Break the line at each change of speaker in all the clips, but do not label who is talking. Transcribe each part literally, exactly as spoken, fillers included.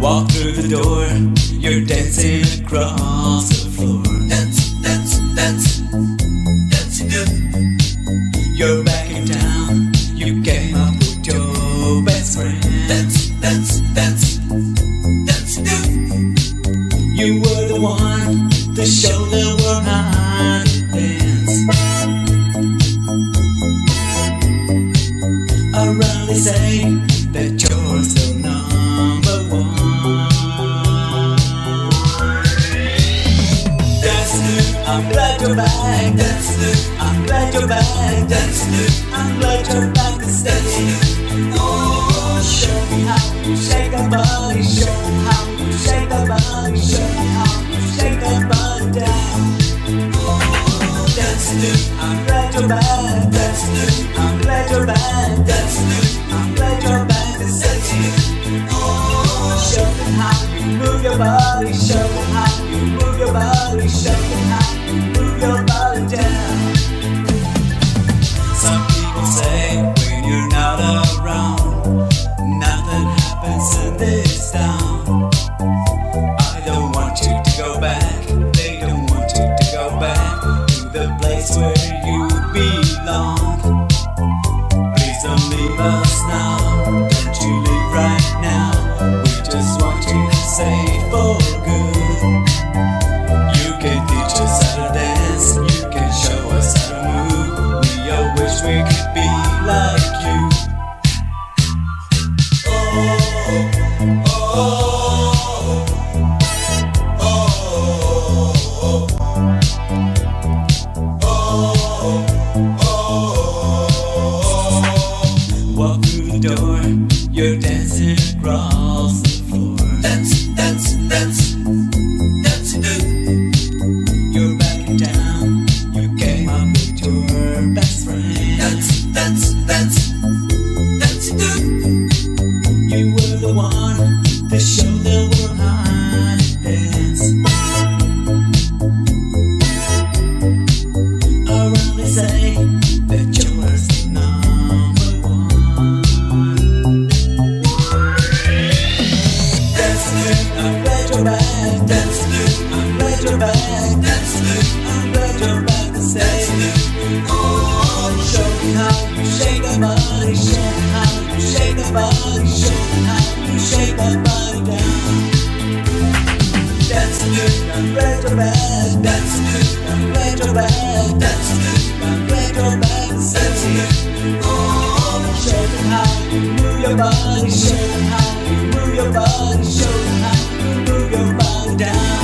Walk through the door, you're dancing across the floor. Dance, dance, dance, dancing good. You're backing down, you came up with your best friend. Dance, dance, dance, dancing good. You were the one to show the world how to dance. Around they say that you're still number one. That's new, I'm glad you're back. That's new, I'm glad you're back. That's new, I'm glad you're back to stay. Oh, show me how you shake that body. Show me how you shake that body. Show me how you shake that body down. Oh, that's new, I'm glad you're back. That's new, I'm glad you're back. That's new, I'm glad you're back to stay. Oh, show me how you move your body. Show me how you move your body. Show me how you move your body down. Some people say when you're not around, nothing happens in this town. I don't want you to go back. They don't want you to go back to the place where you belong. Please don't leave us now. Don't you leave right now. We just want you to stay for good. You can teach us how to dance. You can show us how to move. We all wish we could be like you. Oh, oh, oh, oh, oh, oh. Walk through the door, you're dancing across the floor. Dance, dance, dance, dancing good. You're backing down, you came up with your best friend. Dance, dance, dance, dancing good. You were the one to show the world how to dance. Around they say that you're the number one. That's new, I'm glad you're back. That's new, I'm glad you're back. That's new, I'm glad you're back to stay. Oh, show me how you shake that body. Show me how you shake that body. Show me how you shake that body down. That's new, I'm glad you're back. That's new, I'm glad you're back. That's new, I'm glad you're back to stay. Oh, show me how you move your body. Show me how you move your body. Show me how you move your body down.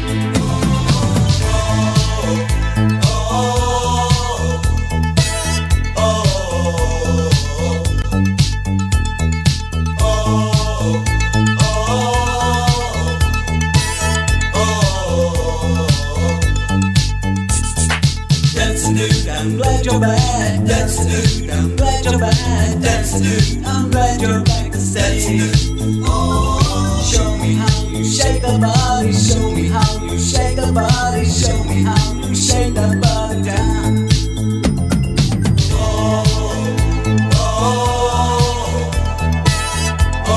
I'm glad you're back. That's new. I'm glad you're back. That's new. I'm glad you're back to stay. Oh, show me how you shake the body. Show me how you shake the body. Show me how you shake that body down. Oh, oh, oh,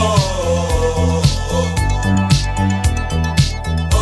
oh,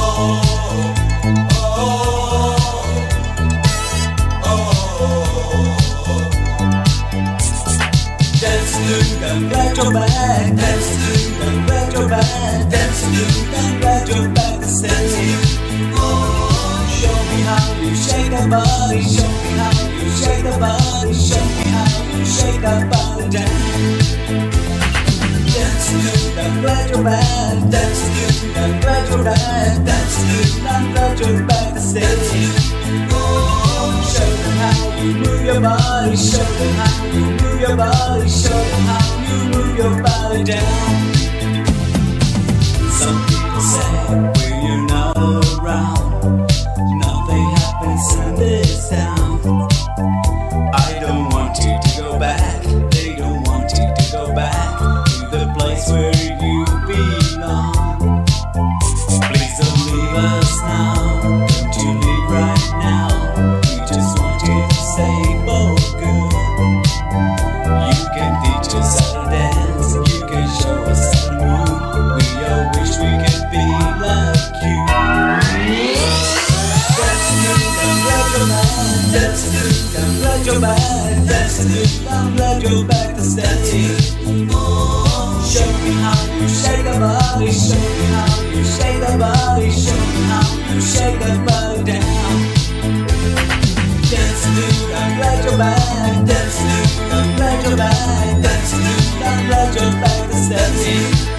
I'm glad you're back. That's new. I'm glad you're back. That's new. I'm glad you're back to stay. Oh, show me how you shake that body. Show me how you shake that body. Show me how you shake that body down. That's new. I'm glad you're back. That's new. I'm glad you're back. That's new. I'm glad you're back to stay. Oh, show me how you move your body. Show me how you move your body. Show me how you move your body down. Some people say when you're not around, nothing happens in this town. I don't want you to go back. They don't want you to go back to the place where you belong. Please don't leave us now. Don't you leave right now. We just want you to stay for good. You can teach us how to dance. You can show us how to move. We all wish me how you shake the body, show me how you shake the body, show me how you shake the body down. Dance dude, I'm glad you're back. Dance dude, I'm glad you're back. Dance dude, I'm glad you're back to step in.